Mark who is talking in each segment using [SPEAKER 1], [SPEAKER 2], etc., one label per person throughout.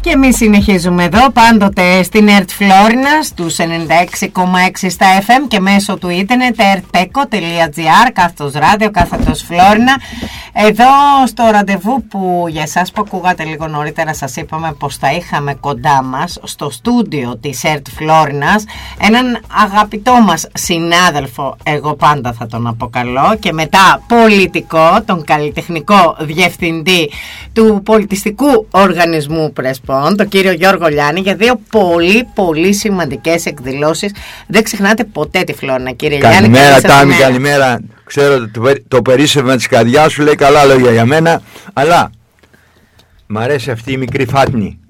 [SPEAKER 1] Και εμείς συνεχίζουμε εδώ, πάντοτε στην ΕΡΤ Φλόρινας, τους 96,6 στα FM και μέσω του ίντερνετ ertpeko.gr, κάθετος ράδιο, κάθετος Φλόρινα. Εδώ στο ραντεβού που για εσάς που ακούγατε λίγο νωρίτερα σας είπαμε πως θα είχαμε κοντά μας στο στούντιο της ΕΡΤ Φλόρινας έναν αγαπητό μας συνάδελφο, εγώ πάντα θα τον αποκαλώ, και μετά πολιτικό, τον καλλιτεχνικό διευθυντή του πολιτιστικού οργανισμού Πρεσπών, τον κύριο Γιώργο Λιάννη, για δύο πολύ σημαντικές εκδηλώσεις. Δεν ξεχνάτε ποτέ τη Φλόρινα, κύριε Λιάννη.
[SPEAKER 2] Καλημέρα Τάμι, καλημέρα. Ξέρω ότι το περίσσευμα της καρδιάς σου λέει καλά λόγια για μένα, αλλά μ' αρέσει αυτή η μικρή φάτνη.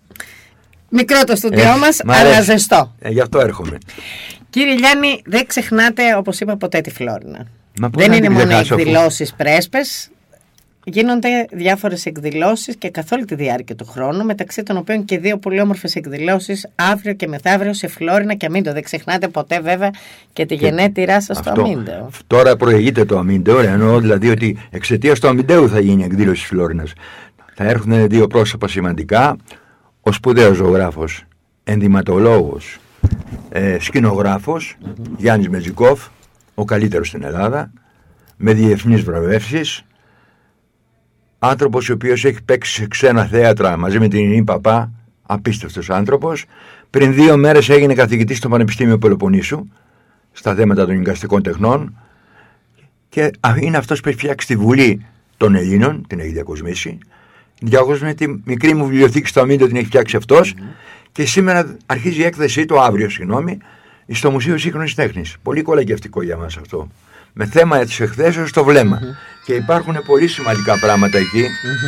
[SPEAKER 1] Μικρό το στούντιό μας, αλλά ζεστό.
[SPEAKER 2] Γι' αυτό έρχομαι.
[SPEAKER 1] Κύριε Λιάννη, δεν ξεχνάτε, όπως είπα, ποτέ τη Φλόρινα.
[SPEAKER 2] Δεν
[SPEAKER 1] είναι μόνο εκδηλώσεις πρέσπες. Γίνονται διάφορες εκδηλώσεις και καθ' όλη τη διάρκεια του χρόνου, μεταξύ των οποίων και δύο πολύ όμορφες εκδηλώσεις αύριο και μεθαύριο σε Φλόρινα και Αμίντο. Δεν ξεχνάτε ποτέ βέβαια και τη γενέτειρά σας στο Αμίντο.
[SPEAKER 2] Τώρα προηγείται το Αμίντο, εννοώ δηλαδή ότι εξαιτίας του Αμίντεου θα γίνει η εκδήλωση της Φλόρινας. Θα έρθουν δύο πρόσωπα σημαντικά, ο σπουδαίος ζωγράφος, ενδυματολόγος, σκηνογράφος, Γιάννης Μετζικόφ, ο καλύτερος στην Ελλάδα, με διεθνείς βραβεύσεις. Άνθρωπος ο οποίος έχει παίξει σε ξένα θέατρα μαζί με την Ινή Παπά, απίστευτος άνθρωπος. Πριν 2 μέρες έγινε καθηγητής στο Πανεπιστήμιο Πελοποννήσου στα θέματα των εικαστικών τεχνών και είναι αυτός που έχει φτιάξει τη Βουλή των Ελλήνων, την έχει διακοσμήσει. Τη μικρή μου βιβλιοθήκη στο Αμίντο την έχει φτιάξει αυτός και σήμερα αρχίζει η έκθεσή του, αύριο στο Μουσείο Σύγχρονης Τέχνης. Πολύ κολακευτικό για μας αυτό. Με θέμα της εκθέσεως στο βλέμμα. Και υπάρχουν πολύ σημαντικά πράγματα εκεί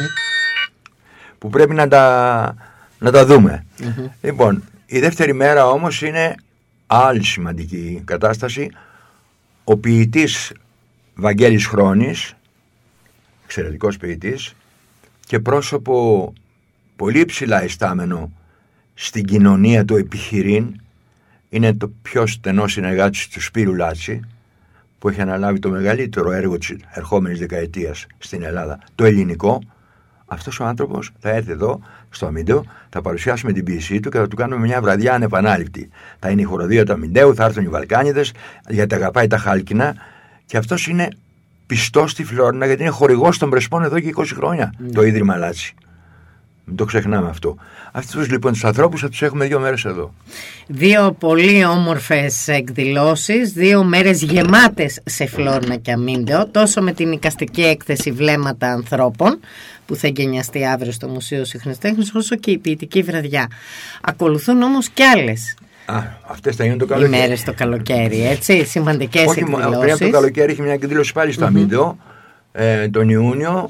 [SPEAKER 2] που πρέπει να τα δούμε. Λοιπόν, η δεύτερη μέρα όμως είναι άλλη σημαντική κατάσταση. Ο ποιητής Βαγγέλης Χρόνης, εξαιρετικός ποιητής και πρόσωπο πολύ ψηλά ειστάμενο στην κοινωνία του επιχειρήν, είναι το πιο στενό συνεργάτης του Σπύρου Λάτση, που έχει αναλάβει το μεγαλύτερο έργο της ερχόμενης δεκαετίας στην Ελλάδα, το ελληνικό. Αυτός ο άνθρωπος θα έρθει εδώ στο Αμίντο, θα παρουσιάσουμε την ποιησή του και θα του κάνουμε μια βραδιά ανεπανάληπτη. Θα είναι η χοροδία του Αμιντέου, θα έρθουν οι Βαλκάνιδες, γιατί αγαπάει τα χάλκινα, και αυτός είναι πιστός στη Φλόρινα γιατί είναι χορηγός των Πρεσπών εδώ και 20 χρόνια, το Ίδρυμα Λάτση. Μην το ξεχνάμε αυτό. Αυτούς λοιπόν τους ανθρώπους θα τους έχουμε 2 μέρες εδώ.
[SPEAKER 1] 2 πολύ όμορφες εκδηλώσεις, 2 μέρες γεμάτες σε Φλόρινα και Αμίντο, τόσο με την εικαστική έκθεση Βλέμματα Ανθρώπων που θα εγκαινιαστεί αύριο στο Μουσείο Σύγχρονης Τέχνης, όσο και η ποιητική βραδιά. Ακολουθούν όμως κι άλλες.
[SPEAKER 2] Αυτές θα γίνουν το καλοκαίρι.
[SPEAKER 1] Ημέρες το καλοκαίρι, έτσι, σημαντικές εκδηλώσεις.
[SPEAKER 2] Πριν από το καλοκαίρι έχει μια εκδήλωση πάλι στο Αμίντο, τον Ιούνιο,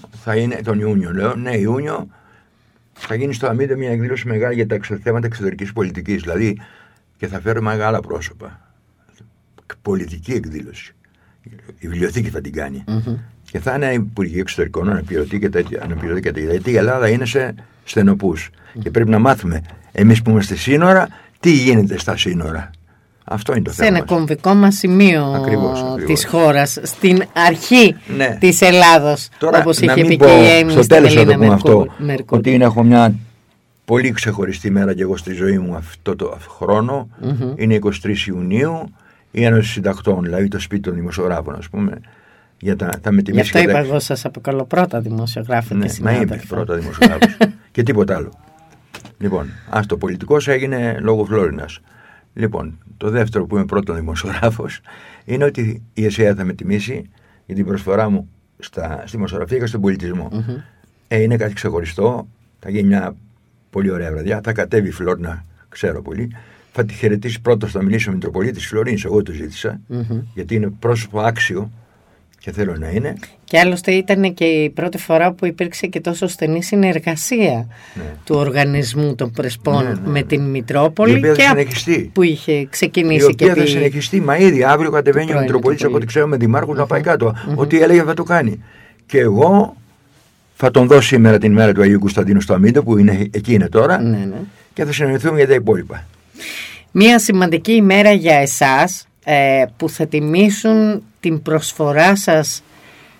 [SPEAKER 2] Ιούνιο. Θα γίνει στο Αμίντο μια εκδήλωση μεγάλη για τα θέματα εξωτερικής πολιτικής, δηλαδή, και θα φέρω μεγάλα πρόσωπα. Πολιτική εκδήλωση. Η βιβλιοθήκη θα την κάνει. Και θα είναι υπουργοί εξωτερικών, αναπληρωτή και τέτοια. Γιατί η Ελλάδα είναι σε στενοπούς. Και πρέπει να μάθουμε εμείς που είμαστε σύνορα, τι γίνεται στα σύνορα. Αυτό είναι το θέμα. Σε ένα
[SPEAKER 1] κομβικό μας σημείο ακριβώς. Της χώρας, στην αρχή της Ελλάδος.
[SPEAKER 2] Τώρα,
[SPEAKER 1] όπως είχε πει
[SPEAKER 2] και
[SPEAKER 1] η Έμι
[SPEAKER 2] στο τέλος θα το πούμε αυτό, ότι έχω μια πολύ ξεχωριστή μέρα και εγώ στη ζωή μου αυτό το χρόνο. Είναι 23 Ιουνίου, η Ένωση Συντακτών, δηλαδή το σπίτι των δημοσιογράφων, ας πούμε.
[SPEAKER 1] Γι' αυτό είπα εγώ σας αποκαλώ πρώτα δημοσιογράφο και συνάδελφο.
[SPEAKER 2] Μα είμαι πρώτα δημοσιογράφος και τίποτα άλλο. Λοιπόν, το πολιτικός έγινε λόγω Φλόρινας. Λοιπόν, το δεύτερο που είμαι πρώτο δημοσιογράφος είναι ότι η ΕΣΕΑ θα με τιμήσει για την προσφορά μου στη δημοσιογραφία και στον πολιτισμό. Είναι κάτι ξεχωριστό. Θα γίνει μια πολύ ωραία βραδιά. Θα κατέβει η Φλόρινα, ξέρω πολύ. Θα τη χαιρετήσει πρώτος, θα μιλήσει ο Μητροπολίτης Φλωρίνης. Εγώ το ζήτησα, γιατί είναι πρόσωπο άξιο και θέλω να είναι.
[SPEAKER 1] Και άλλωστε ήταν και η πρώτη φορά που υπήρξε και τόσο στενή συνεργασία του οργανισμού των Πρεσπών με την Μητρόπολη, που είχε ξεκινήσει.
[SPEAKER 2] Η οποία θα συνεχιστεί, μα ήδη αύριο κατεβαίνει ο Μητροπολίτης, από ό,τι ξέρω, με δημάρχους να πάει κάτω. Ό,τι έλεγε θα το κάνει. Και εγώ θα τον δω σήμερα την ημέρα του Αγίου Κωνσταντίνου στο Αμίντο, που εκεί είναι τώρα, και θα συνεννοηθούμε για τα υπόλοιπα.
[SPEAKER 1] Μια σημαντική ημέρα για εσάς, που θα τιμήσουν την προσφορά σας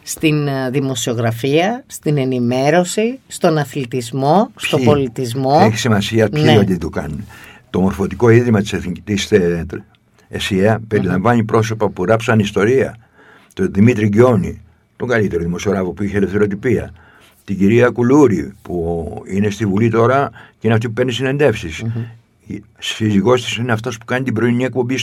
[SPEAKER 1] στην δημοσιογραφία, στην ενημέρωση, στον αθλητισμό, στον πολιτισμό.
[SPEAKER 2] Έχει σημασία ποιοι δεν το κάνουν. Το Μορφωτικό Ίδρυμα της ΕΣΥΑ περιλαμβάνει πρόσωπα που γράψαν ιστορία. Τον Δημήτρη Γκιόνι, τον καλύτερο δημοσιογράφο που είχε ελευθεροτυπία. Την κυρία Κουλούρη, που είναι στη Βουλή τώρα και είναι αυτή που παίρνει συνεντεύσεις. Η σύζυγός της είναι αυτός που κάνει την πρωινή εκπομπή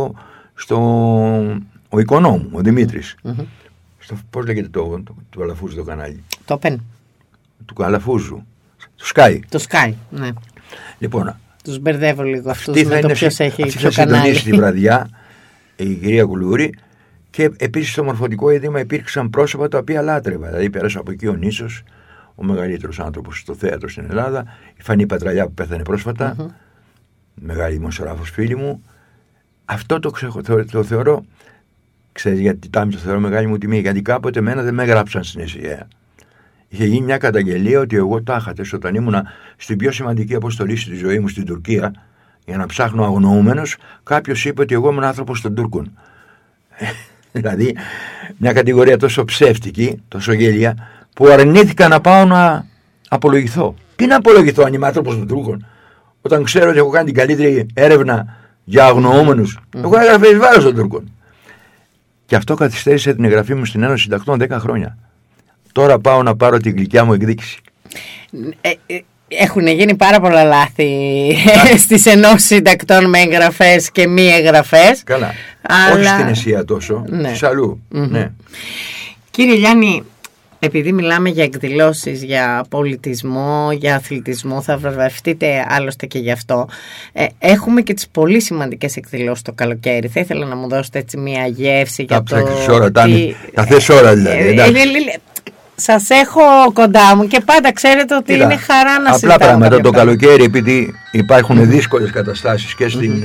[SPEAKER 2] ο Οικονόμου, ο Δημήτρης. Πώς λέγεται του Αλαφούζου το κανάλι?
[SPEAKER 1] Το Πεν.
[SPEAKER 2] Του Αλαφούζου. Το Sky.
[SPEAKER 1] Το Sky, ναι.
[SPEAKER 2] Λοιπόν,
[SPEAKER 1] τους μπερδεύω λίγο αυτούς με το ποιος έχει ποιο κανάλι.
[SPEAKER 2] Θα συντονίσει τη βραδιά η κυρία Κουλούρη. Και επίσης στο Μορφωτικό Ίδρυμα υπήρξαν πρόσωπα τα οποία λάτρευα. Δηλαδή πέρασα από εκεί ο Νίσος, ο μεγαλύτερος άνθρωπος στο θέατρο στην Ελλάδα, η Φανή Πατραλιά που πέθανε πρόσφατα, μεγάλη δημοσιογράφος φίλη μου. Αυτό το θεωρώ, ξέρεις γιατί το θεωρώ μεγάλη μου τιμή? Γιατί κάποτε εμένα δεν με έγραψαν στην ΕΣΥΑ. Είχε γίνει μια καταγγελία ότι εγώ τάχατες όταν ήμουνα στην πιο σημαντική αποστολή στη ζωή μου στην Τουρκία, για να ψάχνω αγνοούμενος, κάποιος είπε ότι εγώ ήμουν άνθρωπος των Τούρκων. Δηλαδή μια κατηγορία τόσο ψεύτικη, τόσο γέλια, που αρνήθηκα να πάω να απολογηθώ. Τι να απολογηθώ αν είμαι άνθρωπος των Τούρκων, όταν ξέρω ότι έχω κάνει την καλύτερη έρευνα για αγνοούμενους? Εγώ έγραφα εις βάρος των Τούρκων. Και αυτό καθυστέρησε την εγγραφή μου στην Ένωση Συντακτών 10 χρόνια. Τώρα πάω να πάρω την γλυκιά μου εκδίκηση.
[SPEAKER 1] Έχουν γίνει πάρα πολλά λάθη στις ενώσεις συντακτών με εγγραφές και μη εγγραφές.
[SPEAKER 2] Καλά. Αλλά... όχι στην ΕΣΥΑ τόσο, στις αλλού. Ναι.
[SPEAKER 1] Κύριε Γιάννη, επειδή μιλάμε για εκδηλώσεις, για πολιτισμό, για αθλητισμό, θα βραβευτείτε άλλωστε και γι' αυτό. Έχουμε και τις πολύ σημαντικές εκδηλώσεις το καλοκαίρι. Θα ήθελα να μου δώσετε έτσι μια γεύση για το...
[SPEAKER 2] Θα θες ώρα δηλαδή.
[SPEAKER 1] Σας έχω κοντά μου και πάντα ξέρετε ότι είναι χαρά να συζητάω.
[SPEAKER 2] Απλά πράγματα το καλοκαίρι, επειδή υπάρχουν δύσκολες καταστάσεις και στην,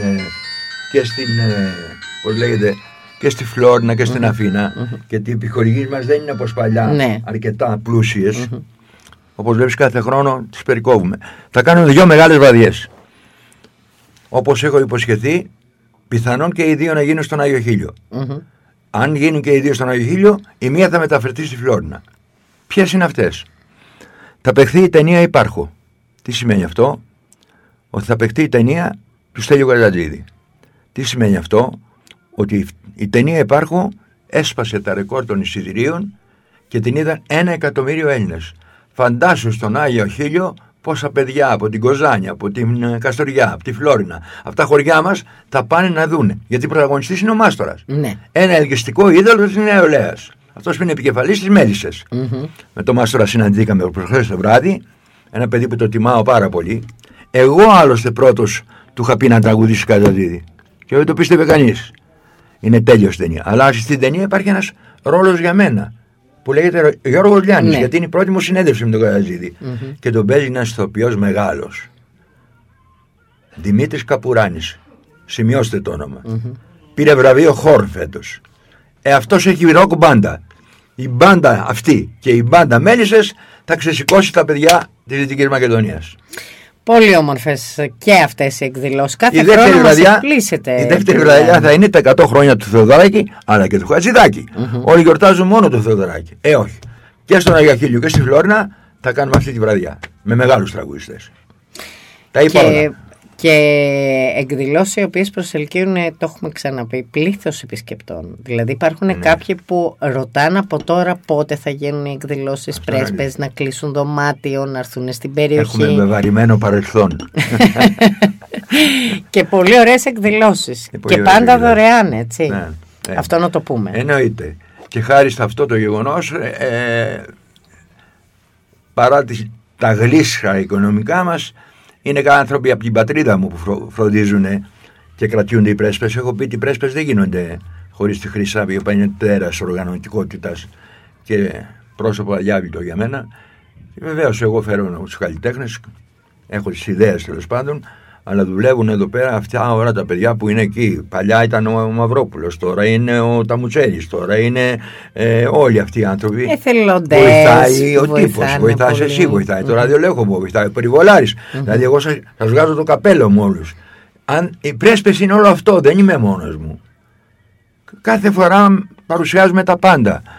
[SPEAKER 2] πώς λέγεται, και στη Φλόρινα και στην Αθήνα, γιατί οι επιχορηγήσεις μας δεν είναι όπως παλιά, αρκετά πλούσιες. Όπως βλέπεις κάθε χρόνο τις περικόβουμε. Θα κάνουμε 2 μεγάλες βραδιές. Όπως έχω υποσχεθεί, πιθανόν και οι 2 να γίνουν στον Άγιο Χίλιο. Αν γίνουν και οι 2 στον Άγιο Χίλιο, η μία θα μεταφερθεί στη Φλόρινα. Ποιες είναι αυτές? Θα παιχθεί η ταινία Υπάρχω. Τι σημαίνει αυτό? Ότι θα παιχθεί η ταινία του Στέλιου Καρατζίδη. Τι σημαίνει αυτό? Ότι η ταινία Υπάρχω έσπασε τα ρεκόρ των εισιτηρίων και την είδαν 1 εκατομμύριο Έλληνες. Φαντάσου στον Άγιο Χίλιο πόσα παιδιά από την Κοζάνια, από την Καστοριά, από τη Φλόρινα, από τα χωριά μας θα πάνε να δούνε. Γιατί πρωταγωνιστής είναι ο Μάστορας. Ναι. Ένα ελκυστικό είδωλο της νεολαίας. αυτός που είναι επικεφαλής της Μέλισσες. Με τον Μάστορα συναντήκαμε προχθές το βράδυ, ένα παιδί που το τιμάω πάρα πολύ. Εγώ άλλωστε πρώτος του είχα πει να τραγουδήσει Καρατζίδη και δεν το πίστευε κανείς. Είναι τέλειος ταινία. Αλλά στην ταινία υπάρχει ένας ρόλος για μένα που λέγεται Γιώργος Λιάννης, γιατί είναι η πρώτη μου συνέντευξη με τον Καρατζίδη. Και τον παίζει ένας ηθοποιός μεγάλος, Δημήτρης Καπουράνης. Σημειώστε το όνομα. Πήρε βραβείο Χορ φέτος. Αυτός έχει ροκ μπάντα. Η μπάντα αυτή και η μπάντα Μέλισσες θα ξεσηκώσει τα παιδιά της Δυτικής Μακεδονίας.
[SPEAKER 1] Πολύ όμορφες και αυτές οι εκδηλώσεις. Κάθε χρόνο μας εκπλήσετε.
[SPEAKER 2] Η δεύτερη βραδιά θα είναι τα 100 χρόνια του Θεοδωράκη, αλλά και του Χατζηδάκη. Όλοι γιορτάζουν μόνο το Θεοδωράκη. Όχι. Και στον Άγιο Χίλιο και στη Φλόρινα θα κάνουμε αυτή τη βραδιά. Με μεγάλους τραγουδιστές. Τα είπα όλα.
[SPEAKER 1] Και εκδηλώσεις οι οποίες προσελκύουν, το έχουμε ξαναπεί, πλήθος επισκεπτών. Δηλαδή υπάρχουν κάποιοι που ρωτάνε από τώρα πότε θα γίνουν οι εκδηλώσεις, πρέσπες να κλείσουν δωμάτιο, να έρθουν στην περιοχή.
[SPEAKER 2] Έχουμε βεβαρημένο παρελθόν.
[SPEAKER 1] Και πολύ ωραίες εκδηλώσεις. Και πάντα δωρεάν, έτσι. Ναι. Αυτό να το πούμε.
[SPEAKER 2] Εννοείται. Και χάρη σε αυτό το γεγονός, παρά τα γλίσσα οικονομικά μας, είναι κάποιοι άνθρωποι από την πατρίδα μου που φροντίζουν και κρατιούνται οι πρέσπες. Έχω πει ότι οι πρέσπες δεν γίνονται χωρίς τη Χρυσάβη, η οποία είναι τέρας οργανωτικότητας και πρόσωπο αδιάβλητο για μένα. Βεβαίως, εγώ φέρω τους καλλιτέχνες, έχω τις ιδέες τέλος πάντων, αλλά δουλεύουν εδώ πέρα αυτά όλα τα παιδιά που είναι εκεί. Παλιά ήταν ο Μαυρόπουλος, τώρα είναι ο Ταμουτσέλης, τώρα είναι όλοι αυτοί οι άνθρωποι.
[SPEAKER 1] Εθελοντές.
[SPEAKER 2] Βοηθάει ο τύπος, βοηθάς εσύ, βοηθάει το ραδιολέχο, βοηθάει ο Περιβολάρης. Δηλαδή, εγώ σας βγάζω το καπέλο μου όλους. Οι πρέσπες είναι όλο αυτό, δεν είμαι μόνος μου. Κάθε φορά παρουσιάζουμε τα πάντα.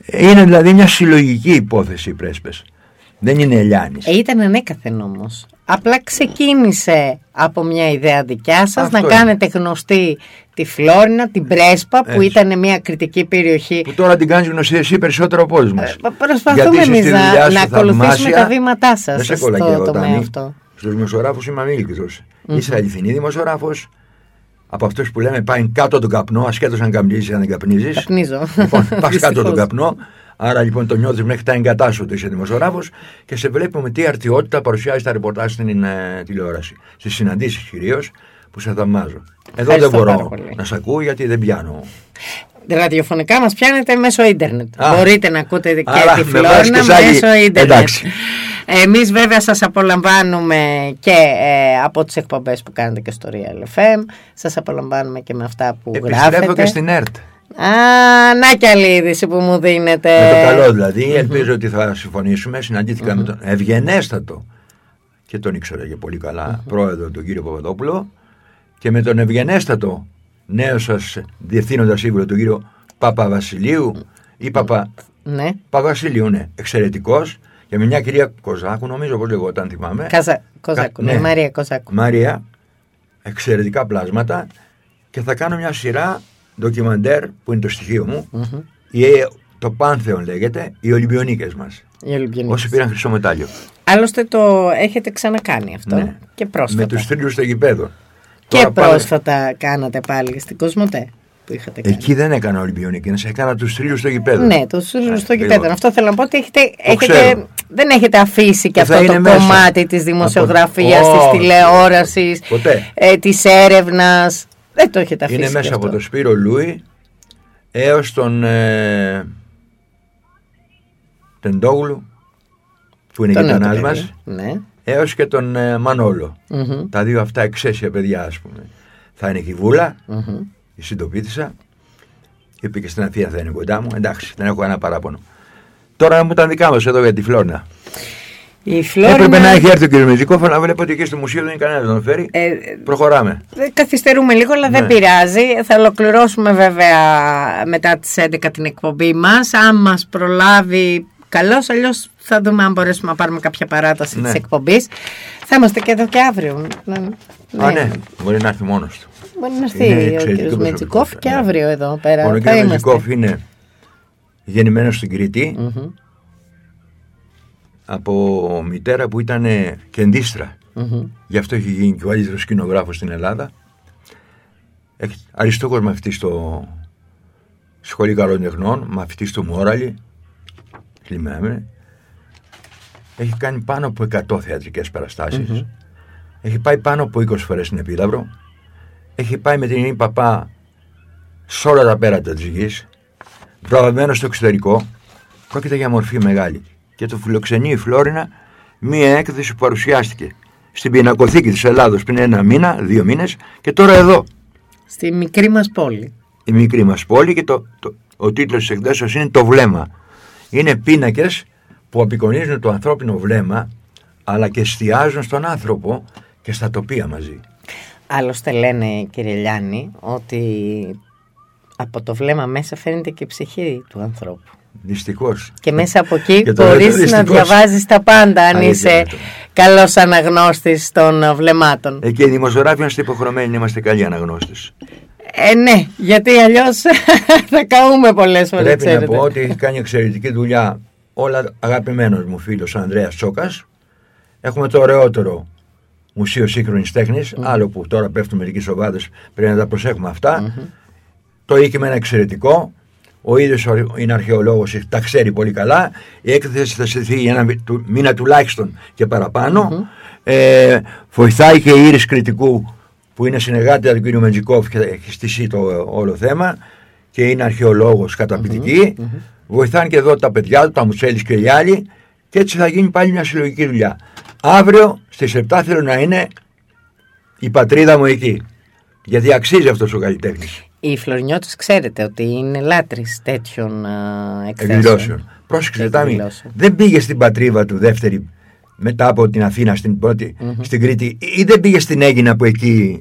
[SPEAKER 2] Είναι δηλαδή μια συλλογική υπόθεση οι Πρέσπες. Δεν είναι Ελιάνης.
[SPEAKER 1] Ήταν ανέκαθεν όμως. Απλά ξεκίνησε από μια ιδέα δικιά σας να κάνετε γνωστή τη Φλόρινα, την Πρέσπα, που ήταν μια κριτική περιοχή.
[SPEAKER 2] Που τώρα την κάνεις γνωστή εσύ περισσότερο από όλους μας.
[SPEAKER 1] Προσπαθούμε εμείς να ακολουθήσουμε τα βήματά σας στο τομέα αυτό.
[SPEAKER 2] Στους δημοσιογράφους είμαι αμήλικτος. Είσαι αληθινή δημοσιογράφος. Από αυτούς που λέμε πάει κάτω τον καπνό, ασχέτως αν καπνίζεις ή αν δεν καπνίζεις.
[SPEAKER 1] Καπνίζω.
[SPEAKER 2] Λοιπόν, πας κάτω τον καπνό. Άρα λοιπόν το νιώθεις μέχρι τα εγκατά σου ότι είσαι δημοσιογράφος και σε βλέπουμε με τι αρτιότητα παρουσιάζει τα ρεπορτάζ στην τηλεόραση. Στις συναντήσεις κυρίως που σε θαυμάζω. Εδώ δεν μπορώ να σε ακούω γιατί δεν πιάνω.
[SPEAKER 1] Ραδιοφωνικά μας πιάνετε μέσω ίντερνετ. Μπορείτε να ακούτε και τη Φλόρινα μέσω ίντερνετ. Εμείς βέβαια σας απολαμβάνουμε και από τις εκπομπές που κάνετε και στο Real FM. Σας απολαμβάνουμε και με αυτά που γράφετε.
[SPEAKER 2] Επιστρέφω και στην ΕΡΤ.
[SPEAKER 1] Να κι άλλη είδηση που μου δίνετε.
[SPEAKER 2] Με το καλό δηλαδή. Ελπίζω ότι θα συμφωνήσουμε. Συναντήθηκα με τον ευγενέστατο, και τον ήξερα και πολύ καλά, πρόεδρο, τον κύριο Παπαδόπουλο, και με τον ευγενέστατο νέο σας διευθύνοντα σύμβουλο, τον κύριο Παπαβασιλείου ή Παπαβασιλείου, ναι, εξαιρετικός. Και με μια κυρία Κοζάκου, νομίζω πως λεγόταν, θυμάμαι.
[SPEAKER 1] Κοζάκου, ναι, Μαρία Κοζάκου.
[SPEAKER 2] Μαρία, εξαιρετικά πλάσματα. Και θα κάνω μια σειρά ντοκιμαντέρ που είναι το στοιχείο μου. Το Πάνθεον λέγεται, οι Ολυμπιονίκες μας. Όσοι πήραν χρυσό μετάλλιο.
[SPEAKER 1] Άλλωστε το έχετε ξανακάνει αυτό.
[SPEAKER 2] Ναι.
[SPEAKER 1] Και πρόσφατα.
[SPEAKER 2] Με τους θρύλους στο γηπέδο.
[SPEAKER 1] Και πρόσφατα κάνατε πάλι στην Κοσμοτέ.
[SPEAKER 2] Εκεί δεν έκανα Ολυμπιονίκες, έκανα τους θρύλους στο γηπέδο.
[SPEAKER 1] Ναι, τους θρύλους στο γηπέδο. Αυτό θέλω να πω ότι δεν έχετε αφήσει και αυτό το κομμάτι της δημοσιογραφίας, της τηλεόρασης, της έρευνας. Δεν το έχετε αφήσει.
[SPEAKER 2] Είναι μέσα από τον Σπύρο Λούι έως τον Τεντόγλου, που είναι γειτονάς μας, έως και τον Μανόλο. Τα δύο αυτά εξαίσια παιδιά, ας πούμε. Θα είναι και η Βούλα, η συντοπίτησα. Είπε και στην Αθήνα θα είναι κοντά μου. Εντάξει, δεν έχω ένα παράπονο. Τώρα μου ήταν δικά μας εδώ για τη Φλόρινα. Έπρεπε να έχει έρθει ο κ. Μετζικόφ, αλλά βλέπω ότι εκεί στο μουσείο δεν είναι κανένα να τον φέρει. Προχωράμε.
[SPEAKER 1] Καθυστερούμε λίγο, αλλά δεν πειράζει. Θα ολοκληρώσουμε βέβαια μετά τις 11 την εκπομπή μας. Αν μας προλάβει, καλώς. Αλλιώς θα δούμε αν μπορέσουμε να πάρουμε κάποια παράταση της εκπομπής. Θα είμαστε και εδώ και αύριο.
[SPEAKER 2] Ναι, μπορεί να έρθει μόνος του.
[SPEAKER 1] Μπορεί να έρθει ο κ. Μετζικόφ και αύριο εδώ πέρα.
[SPEAKER 2] Ο κ. Μετζικόφ είναι γεννημένος στην Κρήτη. Από μητέρα που ήταν κεντίστρα. Γι' αυτό έχει γίνει και ο καλύτερος σκηνογράφος στην Ελλάδα. Αριστούχος μαθητής στο Σχολή Καλών Τεχνών, μαθητής στο Μόραλι. Έχει κάνει πάνω από 100 θεατρικές παραστάσεις. Έχει πάει πάνω από 20 φορές στην Επίδαυρο. Έχει πάει με την Ειρήνη Παπά σε όλα τα πέρατα της γης. Βραβευμένος στο εξωτερικό. Πρόκειται για μορφή μεγάλη. Και το φιλοξενεί η Φλόρινα μία έκθεση που παρουσιάστηκε στην Πινακοθήκη της Ελλάδος πριν 1 μήνα, 2 μήνες, και τώρα εδώ.
[SPEAKER 1] Στη μικρή μας πόλη.
[SPEAKER 2] Η μικρή μας πόλη, και ο τίτλος της εκδόσεως είναι «Το βλέμμα». Είναι πίνακες που απεικονίζουν το ανθρώπινο βλέμμα, αλλά και εστιάζουν στον άνθρωπο και στα τοπία μαζί.
[SPEAKER 1] Άλλωστε λένε, κύριε Λιάννη, ότι από το βλέμμα μέσα φαίνεται και η ψυχή του ανθρώπου.
[SPEAKER 2] Δυστυχώς.
[SPEAKER 1] Και μέσα από εκεί μπορείς να διαβάζεις τα πάντα, αν είσαι καλός αναγνώστης των βλεμμάτων.
[SPEAKER 2] Εκεί οι δημοσιογράφοι είμαστε υποχρεωμένοι να είμαστε καλοί αναγνώστες.
[SPEAKER 1] Ναι, γιατί αλλιώς θα καούμε πολλές φορές.
[SPEAKER 2] Πρέπει
[SPEAKER 1] ξέρετε.
[SPEAKER 2] να πω ότι έχει κάνει εξαιρετική δουλειά όλα αγαπημένος μου φίλος ο Ανδρέας Τσόκας. Έχουμε το ωραιότερο Μουσείο Σύγχρονης Τέχνης, άλλο που τώρα πέφτουν μερικοί σοβάδες, πρέπει να τα προσέχουμε αυτά. Το οίκημα είναι εξαιρετικό. Ο ίδιος είναι αρχαιολόγος, τα ξέρει πολύ καλά. Η έκθεση θα στηθεί 1 μήνα τουλάχιστον και παραπάνω. Βοηθάει και η Ήρης Κρητικού, που είναι συνεργάτητα του κ. Μετζικόφ και έχει στήσει το όλο θέμα, και είναι αρχαιολόγος καταπληκτική. Βοηθάνε και εδώ τα παιδιά του, τα Μουτσέλης και οι άλλοι, και έτσι θα γίνει πάλι μια συλλογική δουλειά. Αύριο στις 7 θέλω να είναι η πατρίδα μου εκεί, γιατί αξίζει αυτός ο καλλιτέχνης.
[SPEAKER 1] Οι Φλωρινιώτες ξέρετε ότι είναι λάτρεις τέτοιων εκδηλώσεων.
[SPEAKER 2] Πρόσεξε, Τάμι, δεν πήγε στην πατρίδα του δεύτερη μετά από την Αθήνα στην πρώτη, στην Κρήτη, ή δεν πήγε στην Αίγινα που εκεί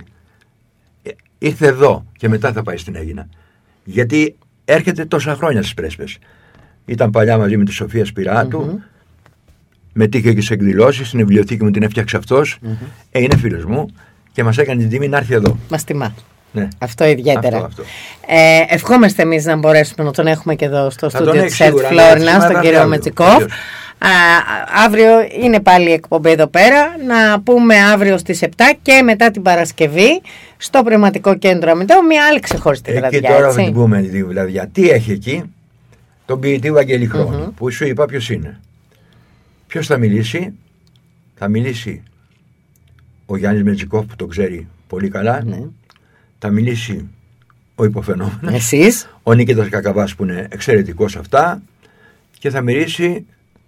[SPEAKER 2] ήρθε εδώ και μετά θα πάει στην Αίγινα. Γιατί έρχεται τόσα χρόνια στις Πρέσπες. Ήταν παλιά μαζί με τη Σοφία Σπυράτου. Μετήχε και σε εκδηλώσεις. Στην βιβλιοθήκη μου την έφτιαξε αυτός. Είναι φίλος μου και μας έκανε την τιμή να έρθει εδώ.
[SPEAKER 1] Μας τιμά.
[SPEAKER 2] Ναι.
[SPEAKER 1] Αυτό ιδιαίτερα.
[SPEAKER 2] Αυτό.
[SPEAKER 1] Ευχόμαστε εμείς να μπορέσουμε να τον έχουμε και εδώ στο στούντιο της ΕΡΤ Φλόρινα, τον κύριο Μετζικόφ. Αύριο είναι πάλι η εκπομπή εδώ πέρα. Να πούμε αύριο στις 7 και μετά την Παρασκευή στο Πνευματικό Κέντρο Αμυντέου μια άλλη ξεχωριστή βραδιά.
[SPEAKER 2] Εκεί τώρα θα την πούμε τη βραδιά. Τι έχει εκεί? Τον ποιητή Βαγγέλη Χρόνου, που σου είπα ποιος είναι. Ποιος θα μιλήσει? Θα μιλήσει ο Γιάννης Μετζικόφ, που το ξέρει πολύ καλά. Θα μιλήσει ο υποφαινόμενος.
[SPEAKER 1] Εσείς.
[SPEAKER 2] Ο Νίκητας Κακαβάς, που είναι εξαιρετικός αυτά. Και θα μιλήσει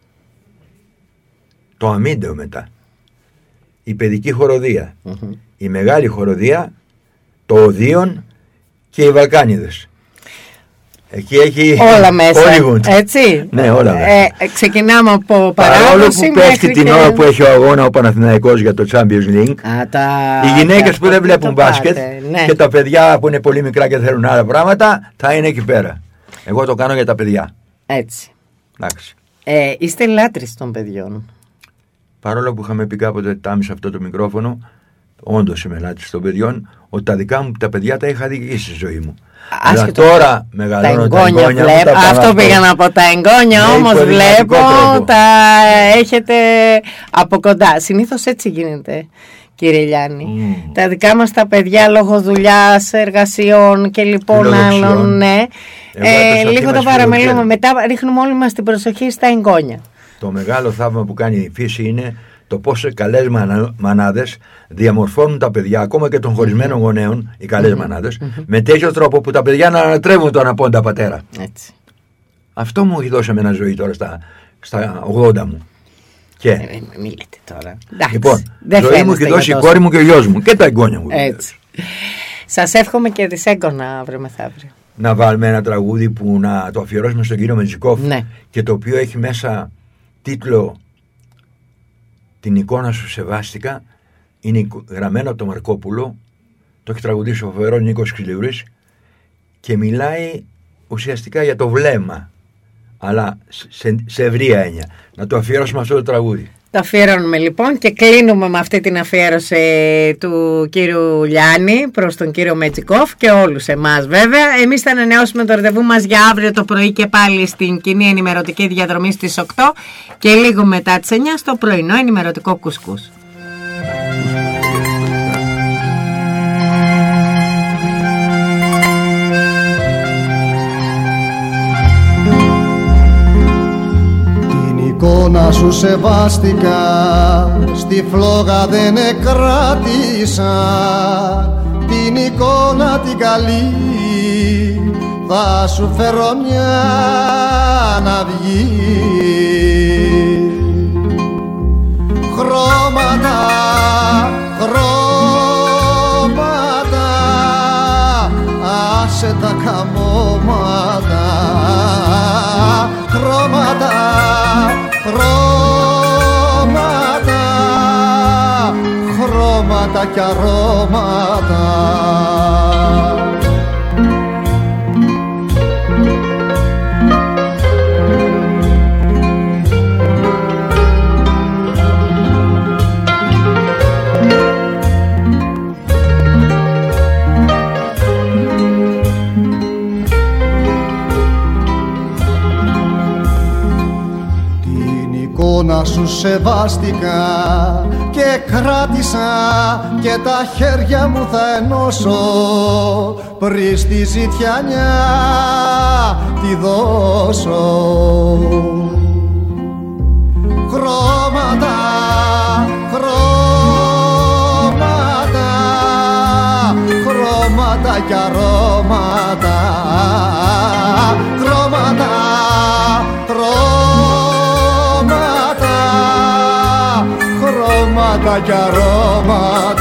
[SPEAKER 2] το αμύντεο μετά. Η παιδική χοροδία. Η μεγάλη χοροδία, το Οδείον και οι Βαλκάνιδες. Εκεί έχει
[SPEAKER 1] όλα μέσα.
[SPEAKER 2] Hollywood.
[SPEAKER 1] Έτσι.
[SPEAKER 2] Ναι, όλα μέσα.
[SPEAKER 1] Ξεκινάμε από παράδοση.
[SPEAKER 2] Παρόλο που πέφτει την ώρα που έχει ο αγώνα ο Παναθηναϊκός για το Champions League, οι γυναίκες που δεν βλέπουν μπάσκετ και τα παιδιά που είναι πολύ μικρά και θέλουν άλλα πράγματα θα είναι εκεί πέρα. Εγώ το κάνω για τα παιδιά.
[SPEAKER 1] Έτσι.
[SPEAKER 2] Εντάξει.
[SPEAKER 1] Είστε λάτρεις των παιδιών.
[SPEAKER 2] Παρόλο που είχαμε πει κάποτε τάμισα αυτό το μικρόφωνο, όντως είμαι λάτρης των παιδιών, ότι τα δικά μου τα παιδιά τα είχα δει στη ζωή μου. Αλλά τώρα μεγαλώνω τα εγγόνια μου.
[SPEAKER 1] Αυτό πήγα να πω, τα εγγόνια όμως βλέπω τα έχετε από κοντά. Συνήθως έτσι γίνεται, κύριε Λιάννη. Τα δικά μας τα παιδιά λόγω δουλειάς, εργασιών και λοιπόν άλλων, ναι. Λίγο το παραμελούμε. Μετά ρίχνουμε όλοι μας την προσοχή στα εγγόνια.
[SPEAKER 2] Το μεγάλο θαύμα που κάνει η φύση είναι το πόσο καλές μανάδες διαμορφώνουν τα παιδιά, ακόμα και των χωρισμένων γονέων, οι καλές μανάδες, με τέτοιο τρόπο που τα παιδιά να ανατρέβουν τον απόντα πατέρα.
[SPEAKER 1] Έτσι.
[SPEAKER 2] Αυτό μου έχει δώσει εμένα ζωή τώρα στα 80 μου. Και
[SPEAKER 1] μην λέτε τώρα.
[SPEAKER 2] Λοιπόν, ζωή μου έχει δώσει η κόρη μου και ο γιος μου και τα εγγόνια μου.
[SPEAKER 1] Έτσι. Σας εύχομαι και δυσέγγωνα αύριο μεθαύριο.
[SPEAKER 2] Να βάλουμε ένα τραγούδι που να το αφιερώσουμε στον κύριο Μετζικόφ, και το οποίο έχει μέσα τίτλο «Την εικόνα σου σεβάστηκα». Είναι γραμμένο από τον Μαρκόπουλο, το έχει τραγουδήσει ο φοβερός Νίκος Ξυλιούρης και μιλάει ουσιαστικά για το βλέμμα, αλλά σε ευρία έννοια. Να το αφιερώσουμε αυτό το τραγούδι. Το
[SPEAKER 1] αφιερώνουμε λοιπόν και κλείνουμε με αυτή την αφιέρωση του κύριου Λιάννη προς τον κύριο Μετζικόφ και όλους εμάς βέβαια. Εμείς θα ανανεώσουμε το ραντεβού μας για αύριο το πρωί και πάλι στην κοινή ενημερωτική διαδρομή στις 8 και λίγο μετά τις 9 στο πρωινό ενημερωτικό κουσκούς.
[SPEAKER 3] Εικόνα σου σεβάστηκα, στη φλόγα δεν εκράτησα. Την εικόνα την καλή θα σου φέρω μια αυγή. Χρώματα, χρώματα, άσε τα καμώματα. Χρώματα, χρώματα, χρώματα κι αρώματα. Να σου σεβάστηκα και κράτησα και τα χέρια μου θα ενώσω πριν στη ζητιανιά τη δώσω. Χρώματα, χρώματα, χρώματα κι αρώματα. Χρώματα, χρώματα κι αρώματα.